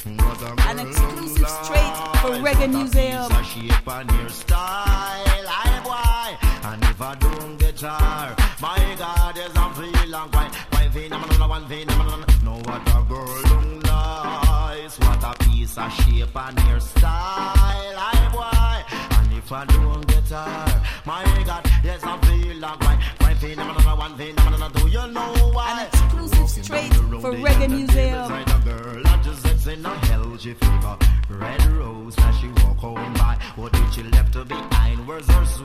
An exclusive straight for Reggae Museum. Shape and hairstyle, I boy. And if I don't get her, my God, there's a feeling quite phenomenal, one phenomenal. Know what a girl don't nice, what a piece of shape and hairstyle, I boy. And if I don't get her, my God, there's a feeling quite phenomenal, one phenomenal. Do you know why? An exclusive straight for Reggae Museum. In a hell she fever, red rose as she walk home by. What did she left to behind? Where's her